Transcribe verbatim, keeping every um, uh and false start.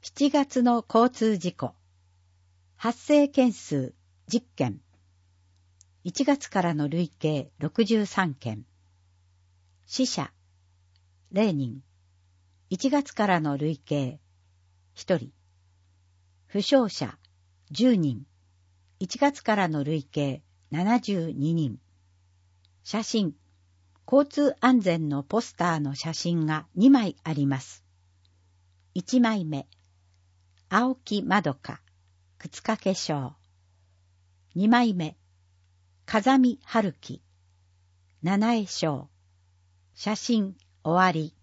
しちがつの交通事故。発生件数じゅっけん。いちがつからの累計ろくじゅうさんけん。死者れいにん。いちがつからの累計ひとり。負傷者じゅうにん。いちがつからの累計ななじゅうににん。写真、交通安全のポスターの写真がにまいあります。いちまいめ、青木まどか、靴掛け賞。にまいめ、風見春樹、七重賞。写真終わり。